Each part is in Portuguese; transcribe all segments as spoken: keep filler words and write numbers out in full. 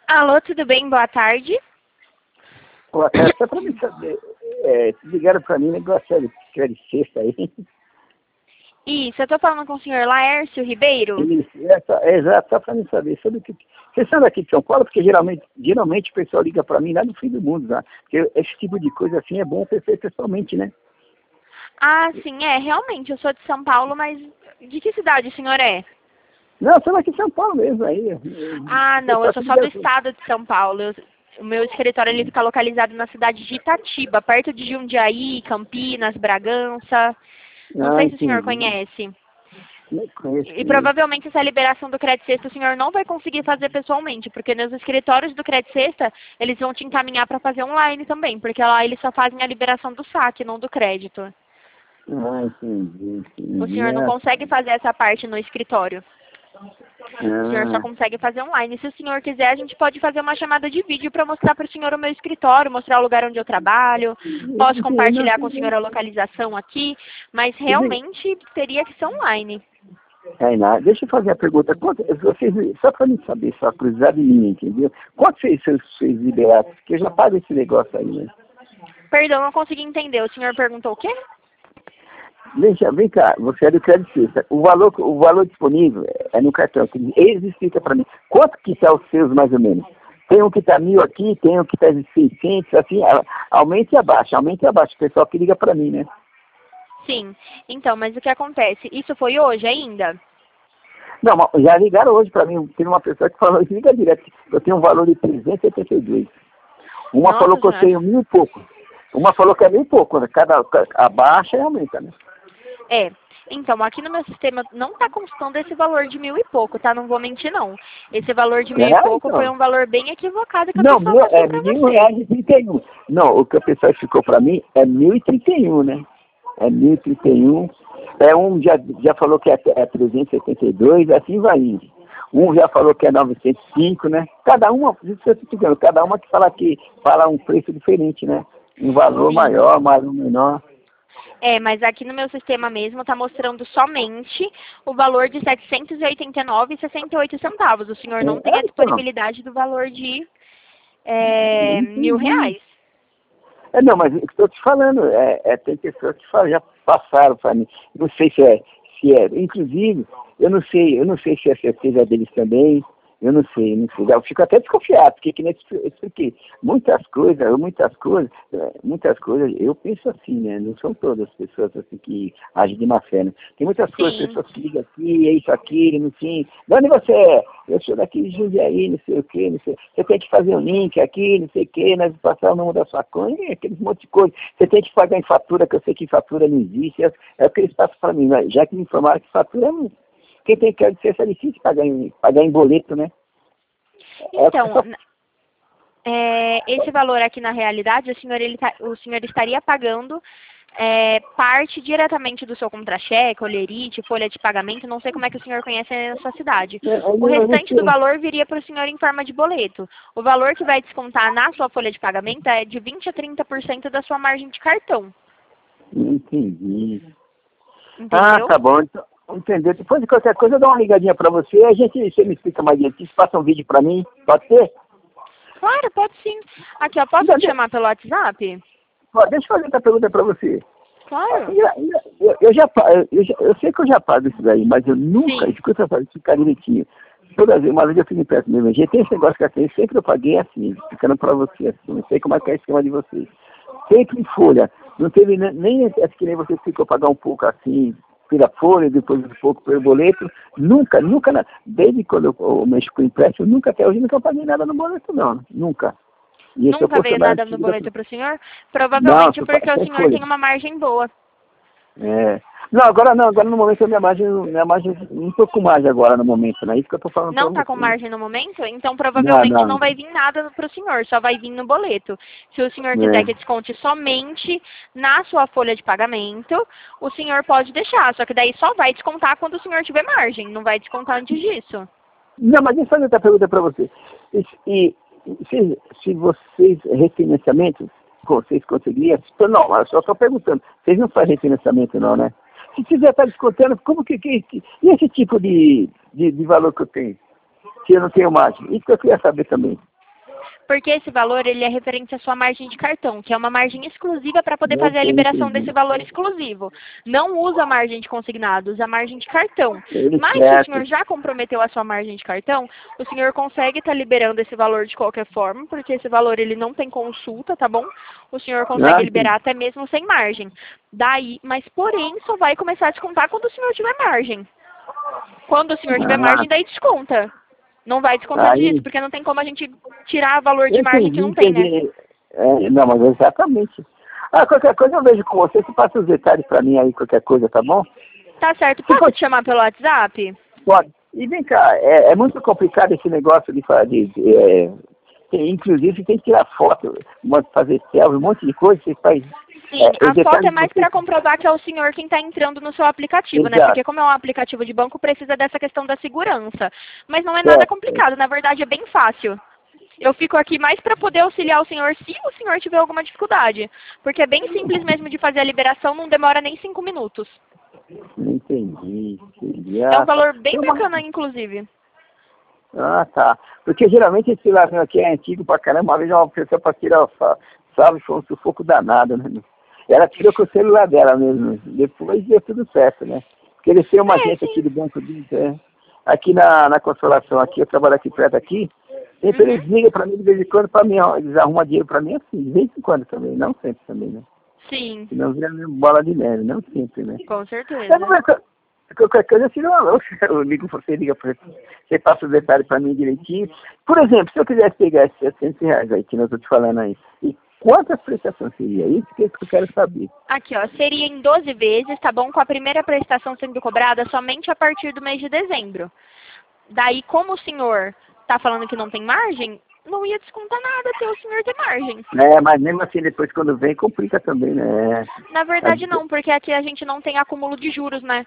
Alô, tudo bem? Boa tarde. Boa tarde, só para mim saber, é, ligaram para mim, negócio de crédito sexta aí. Isso, eu tô falando com o senhor Laércio Ribeiro. Isso, é, só- é exato, só para mim saber sobre o que... Vocês são daqui de São Paulo? Porque geralmente, geralmente o pessoal liga para mim lá no fim do mundo, tá? Porque esse tipo de coisa assim é bom ter feito pessoalmente, né? Ah, sim, é, realmente, eu sou de São Paulo, mas de que cidade o senhor é? Não, eu sou daqui de São Paulo mesmo aí. Ah, O não, eu pessoal sou se só do liga- estado de São Paulo. Eu- o meu escritório ele fica localizado na cidade de Itatiba, perto de Jundiaí, Campinas, Bragança. Não Ah, sei se o senhor entendi. conhece. Não conheço. E provavelmente essa liberação do crédito sexta o senhor não vai conseguir fazer pessoalmente, porque nos escritórios do crédito sexta eles vão te encaminhar para fazer online também, porque lá eles só fazem a liberação do saque, não do crédito. Ah, entendi, O entendi. senhor não É, consegue fazer essa parte no escritório. O senhor só ah, consegue fazer online. Se o senhor quiser, a gente pode fazer uma chamada de vídeo para mostrar para o senhor o meu escritório, mostrar o lugar onde eu trabalho. Posso entendi, não, compartilhar com o tudo senhor bem. a localização aqui, mas Tudo bem. realmente teria que ser online. Tainá, deixa eu fazer a pergunta. Quanto, vocês, só para mim saber, só curiosidade minha, entendeu? Quanto vocês, vocês, vocês liberaram? Porque eu já pago esse negócio aí, né? Perdão, não consegui entender. O senhor perguntou o quê? Deixa, vem cá, você é do crédito sexta. O valor, o valor disponível é no cartão. Eles explicam para mim. Quanto que está os seus, mais ou menos? Tem um que está mil aqui, tem um que está de seiscentos, assim, a- aumente e abaixa, aumente e abaixa. O pessoal que liga para mim, né? Sim. Então, mas o que acontece? Isso foi hoje ainda? Não, mas já ligaram hoje para mim. Tem uma pessoa que falou, liga direto. Eu tenho um valor de trezentos e setenta e dois. Uma falou Nossa que eu senhora. tenho mil e pouco. Uma falou que é mil e pouco, né? Cada, abaixa e aumenta, né? É. Então, aqui no meu sistema não está constando esse valor de mil e pouco, tá? Não vou mentir, não. Esse valor de mil e É, pouco foi então. um valor bem equivocado que a Não, pessoa mil, passou é para mil você. reais e trinta e um. Não, o que a pessoa ficou para mim é mil e trinta e um, né? É mil e trinta e um. É um já, já falou que é, é trezentos e setenta e dois, assim vai indo. Um já falou que é novecentos e cinco, né? Cada uma, isso eu tô explicando, cada uma que fala que fala um preço diferente, né? Um valor Sim. maior, mais um menor. É, mas aqui no meu sistema mesmo está mostrando somente o valor de setecentos e oitenta e nove reais e sessenta e oito centavos. O senhor não tem É, a então, disponibilidade do valor de é, mil entendi. reais. É, não, mas estou te falando, é, é, tem pessoas que falam, já passaram para mim. Não sei se é, se é, inclusive, eu não sei, eu não sei se é certeza deles também, eu não sei, não sei. Eu fico até desconfiado, porque que nem eu expliquei, muitas coisas, muitas coisas, é, muitas coisas, eu penso assim, né? Não são todas as pessoas assim que agem de má fé, né? Tem muitas coisas, Sim. pessoas que ligam aqui, é isso aqui, não sei. De onde você é? Eu sou daqui de Jundiaí, não sei o quê, não sei. Você tem que fazer um link aqui, não sei o quê, nós vamos passar o número da sua conta, e aqueles monte de coisa. Você tem que pagar em fatura, que eu sei que fatura não existe. É, é o que eles passam para mim, né? Já que me informaram que fatura não. Quem tem que ser é difícil pagar em, pagar em boleto, né? É o que Então, pessoal... n- é, esse valor aqui na realidade, o senhor, ele tá- o senhor estaria pagando é, parte diretamente do seu contra-cheque, olerite, folha de pagamento, não sei como é que o senhor conhece na sua cidade. É, eu O não, eu não restante do sei. valor viria para o senhor em forma de boleto. O valor que vai descontar na sua folha de pagamento é de vinte a trinta por cento da sua margem de cartão. Entendi. Ah, Entendeu? tá bom. Então, entendeu? Depois de qualquer coisa, eu dou uma ligadinha pra você. A gente, você me explica mais direitinho. Passa um vídeo pra mim. Pode ser? Claro, pode sim. Aqui, ó, posso Ainda te de- chamar pelo WhatsApp? Ó, deixa eu fazer outra pergunta pra você. Ah, Claro. Eu, eu, eu, eu já, pa- eu, eu já- eu sei que eu já pago isso daí, mas eu nunca, Sim. escuta só, ficar direitinho. Toda vez, uma vez eu fui empréstimo mesmo. Já tem esse negócio que assim, sempre eu paguei assim, ficando pra você assim. Não sei como é que é o esquema de vocês. Sempre em folha. Não teve ne- nem esse que nem você ficou pagar um pouco assim, pela folha, depois um pouco pelo boleto. Nunca, nunca, na- desde quando eu, eu mexo com empréstimo, nunca até hoje nunca paguei nada no boleto, não. Nunca. E esse eu Nunca posso veio dar nada no boleto para o senhor? Não, Provavelmente só pa- porque o só em senhor folha. tem uma margem boa. É. Não, agora não, agora no momento a minha margem, minha margem, um pouco mais agora no momento, né? Isso que eu tô falando pra Não está com você. margem no momento? Então Não, provavelmente não não. vai vir nada para o senhor, só vai vir no boleto. Se o senhor quiser que É. desconte somente na sua folha de pagamento, o senhor pode deixar, só que daí só vai descontar quando o senhor tiver margem, não vai descontar antes disso. Não, mas deixa eu fazer outra pergunta para você. E, e se, se vocês, refinanciamento, vocês conseguiriam... Não, eu só estou perguntando. Vocês não fazem refinanciamento não, né? Se quiser estar descontando, como que... que, que e esse tipo de, de, de valor que eu tenho? Se eu não tenho margem? Isso que eu queria saber também. Porque esse valor ele é referente à sua margem de cartão, que é uma margem exclusiva para poder Não fazer a tem liberação entendi. desse valor exclusivo. Não usa a margem de consignado, usa a margem de cartão. Ele Mas se o certo. senhor já comprometeu a sua margem de cartão, o senhor consegue estar liberando esse valor de qualquer forma, porque esse valor ele não tem consulta, tá bom? O senhor consegue Ah, liberar até mesmo sem margem. Daí, mas porém só vai começar a descontar quando o senhor tiver margem. Quando o senhor tiver ah, margem, daí desconta. Não vai descontar disso, aí, porque não tem como a gente tirar valor de eu margem que entendi, não tem, né? entendi. É, não, mas exatamente. Ah, qualquer coisa eu vejo com você, você passa os detalhes pra mim aí, qualquer coisa, tá bom? Tá certo. Se Posso for, te chamar pelo WhatsApp? pode. E vem cá, é, é muito complicado esse negócio de fazer, é, tem- inclusive você tem que tirar foto, uma- fazer selfie, um monte de coisa, você faz, Sim, é, os a foto é detalhes de mais você. para comprovar que é o senhor quem está entrando no seu aplicativo, né? Exato, Porque como é um aplicativo de banco, precisa dessa questão da segurança. Mas não é nada certo, certo. complicado, na verdade é bem fácil. Eu fico aqui mais para poder auxiliar o senhor se o senhor tiver alguma dificuldade. Porque é bem simples mesmo de fazer a liberação, não demora nem cinco minutos. Entendi, entendi. É um Ah, tá. valor bem Tem uma- bacana, inclusive. Ah, tá. Porque geralmente esse celularzinho aqui é antigo pra caramba. Uma vez uma pessoa para tirar o sa- salve foi um sufoco danado, né? Ela tirou com o celular dela mesmo. Depois deu tudo certo, né? Porque eles têm uma É, agência sim. aqui do banco deles, é. Aqui na, na Consolação, aqui, eu trabalho aqui perto aqui. Sempre Uhum. eles ligam pra mim de vez em quando pra mim, ó, eles arrumam dinheiro pra mim assim, de vez em quando também, não sempre também, né? Sim, Senão vira mesmo bola de neve, não sempre, né? com Eu não certeza. vai, qualquer coisa eu tiro uma louça, eu ligo, você liga pra você, passa os detalhes pra mim direitinho. Por exemplo, se eu quisesse pegar esses setecentos reais aí, que nós estou te falando aí, e quantas prestações seria isso que eu quero saber? Aqui, ó, seria em doze vezes, tá bom? Com a primeira prestação sendo cobrada somente a partir do mês de dezembro. Daí, como o senhor tá falando que não tem margem, não ia descontar nada até o senhor ter margem. É, mas mesmo assim, depois quando vem, complica também, né? Na A verdade, gente- não, porque aqui a gente não tem acúmulo de juros, né?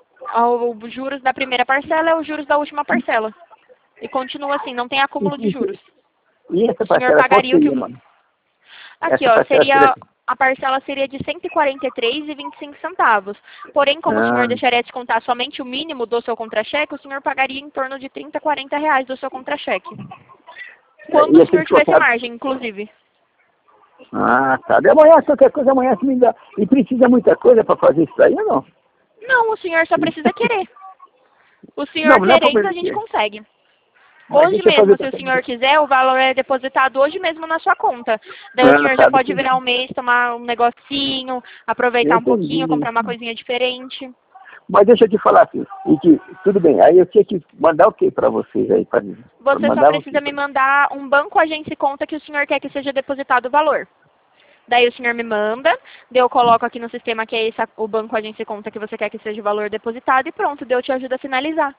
Os juros da primeira parcela é os juros da última parcela. E continua assim, não tem acúmulo de juros. E essa O senhor parcela, qual pagaria o que... seria, mano? Aqui, Essa ó, parcela seria... seria... A parcela seria de cento e quarenta e três reais e vinte e cinco centavos. Porém, como o senhor Ah, deixaria de contar somente o mínimo do seu contra-cheque, o senhor pagaria em torno de trinta, quarenta reais do seu contra-cheque. Quando e o aquele senhor tivesse descontado... margem, inclusive. Ah, tá. De amanhã, qualquer coisa, amanhã se me dá. E precisa muita coisa pra fazer isso aí ou não? Não, o senhor só precisa querer. O Não, senhor não é querendo, a problema. gente consegue. Mas Hoje deixa eu fazer mesmo, pra se o saber. senhor quiser, o valor é depositado hoje mesmo na sua conta. Daí o Ah, senhor já tá. pode Deixa virar um mês, tomar um negocinho, eu... aproveitar um pouquinho, Entendi. comprar uma coisinha diferente. Mas deixa eu te falar assim, e que, tudo bem, aí eu tinha que mandar o que pra vocês aí? Pra, pra Você só mandar o quê? precisa me mandar um banco agência e conta que o senhor quer que seja depositado o valor. Daí o senhor me manda, daí eu coloco aqui no sistema que é esse, o banco agência e conta que você quer que seja o valor depositado e pronto, daí eu te ajudo a finalizar.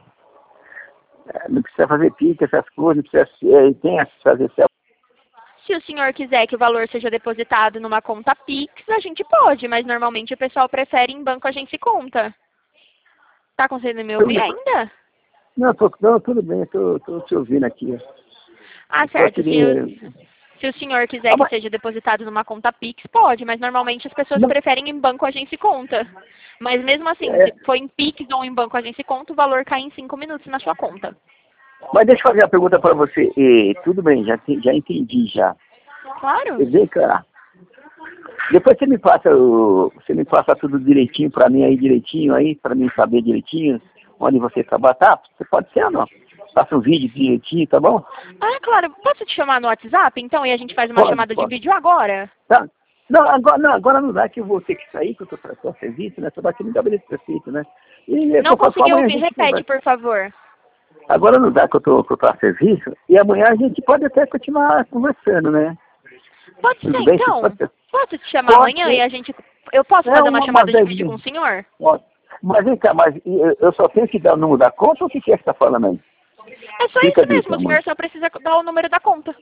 É, não precisa fazer pique, essas coisas, não precisa é, tem a fazer céu. Se o senhor quiser que o valor seja depositado numa conta Pix, a gente pode, mas normalmente o pessoal prefere em banco agência e conta. Tá conseguindo me ouvir ainda? Não, tô, não, tudo bem, eu tô, tô te ouvindo aqui. Ah, Eu tô certo. aqui Se o, de... se o senhor quiser Ah, que mas, seja depositado numa conta Pix, pode, mas normalmente as pessoas não, preferem em banco agência e conta. Mas mesmo assim, é, se for em Pix ou em banco agência e conta, o valor cai em cinco minutos na sua conta. mas deixa eu fazer uma pergunta para você. E, tudo bem, já, te- já entendi já. Claro. Vem cá. Depois você me passa o, você me passa tudo direitinho para mim aí direitinho aí, para mim saber direitinho onde você trabalha. Tá? Você pode ser ou não? Passa um vídeo direitinho, tá bom? Ah, claro. Posso te chamar no WhatsApp, então, e a gente faz uma Pode, chamada de pode. vídeo agora? Tá. Não, agora não, agora não dá que eu vou ter que sair, que eu tô para o serviço, né? Tô aqui no gabinete prefeito, né? E eu Não tô falando consegui amanhã a ouvir. gente Repete, conversa. por favor. Agora não dá que eu tô, que eu tô a serviço, e amanhã a gente pode até continuar conversando, né? Pode ser, Tudo bem? Você então. pode ser? Posso te chamar Pode amanhã e ser. a gente... Eu posso É fazer uma uma, uma chamada de vez vídeo com o mesmo. senhor? Pode. Mas vem cá, mas eu eu só tenho que dar o número da conta ou o que, que é que você tá falando aí? É só Fica isso disso, mesmo, o amor. senhor só precisa dar o número da conta.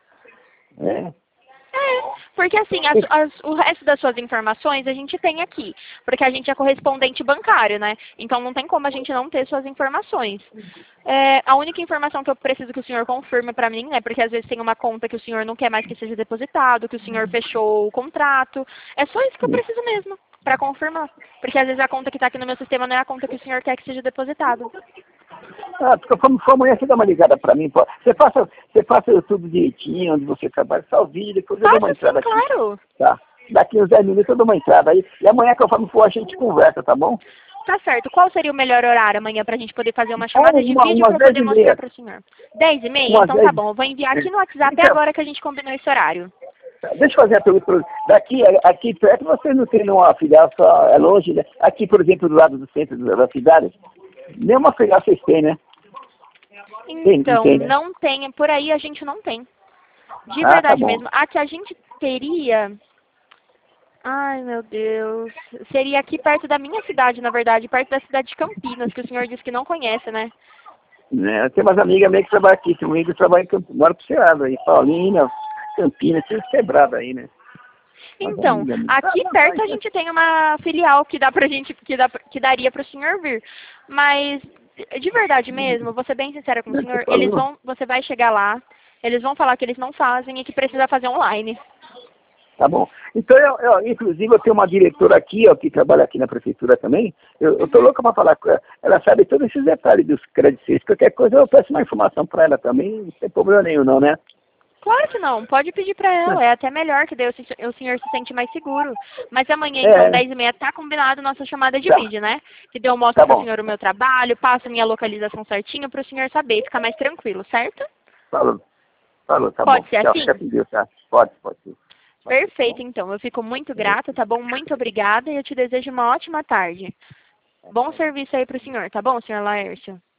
É. É, porque assim, as- as- o resto das suas informações a gente tem aqui, porque a gente é correspondente bancário, né? Então não tem como a gente não ter suas informações. É, a única informação que eu preciso que o senhor confirme para mim, né? Porque às vezes tem uma conta que o senhor não quer mais que seja depositado, que o senhor fechou o contrato. É só isso que eu preciso mesmo, para confirmar. Porque às vezes a conta que está aqui no meu sistema não é a conta que o senhor quer que seja depositado. Ah, porque como for amanhã, você dá uma ligada para mim, pô. Você faça, você faça tudo direitinho, onde você trabalha, só o vídeo, depois eu dou uma Faço entrada sim, aqui. claro. Tá? Daqui uns dez minutos eu dou uma entrada aí. E amanhã, conforme for, a gente conversa, tá bom? Tá certo. Qual seria o melhor horário amanhã pra gente poder fazer uma Ah, chamada de uma, vídeo umas pra eu dez poder e mostrar meia. pro senhor? Dez e meia? Umas Então tá dez. bom. Eu vou enviar aqui no WhatsApp Então, agora que a gente combinou esse horário. deixa eu fazer uma pergunta. pra você. Daqui, aqui perto, vocês não tem nenhuma filial, só é longe, né? Aqui, por exemplo, do lado do centro da cidade, nenhuma filial vocês têm, né? Tem, não Então, tem, né? não tem. Por aí a gente não tem. De Ah, tá verdade bom. mesmo. A que a gente teria... Ai, meu Deus. Seria aqui perto da minha cidade, na verdade. Perto da cidade de Campinas, que o senhor disse que não conhece, né? Né? Eu tenho umas amigas minhas que trabalham aqui, tem um amigo que trabalha em Campinas, mora pro Ceará, aí, Paulina, Campinas, tudo quebrado aí, né? Umas Então, amigas minhas. Ah, aqui não, perto a vai, gente tem uma filial que dá pra gente, que, dá, que daria para o senhor vir. Mas, de verdade mesmo, vou ser bem sincera com o você senhor, eles falou. vão, você vai chegar lá, eles vão falar que eles não fazem e que precisa fazer online. Tá bom. Então, eu, eu, inclusive, eu tenho uma diretora aqui, ó, que trabalha aqui na prefeitura também. Eu, eu tô Uhum. louca para falar com ela. Ela sabe todos esses detalhes dos créditos. Qualquer coisa eu peço uma informação para ela também, não tem problema nenhum, não, né? Claro que não, pode pedir pra ela, é até melhor, que daí o, se- o senhor se sente mais seguro. Mas amanhã, então, É, dez e meia, tá combinado nossa chamada de tá, vídeo, né? Que daí eu mostro tá pro bom. senhor o meu trabalho, passo minha localização certinho pro senhor saber e ficar mais tranquilo, certo? Falou, falou, tá bom. Pode ser Tchau, fica assim? com Deus, tá? Pode, pode ser. Pode ser, tá Perfeito, bom? então. Eu fico muito grata, tá bom? Muito obrigada e eu te desejo uma ótima tarde. Bom serviço aí pro senhor, tá bom, senhor Laércio?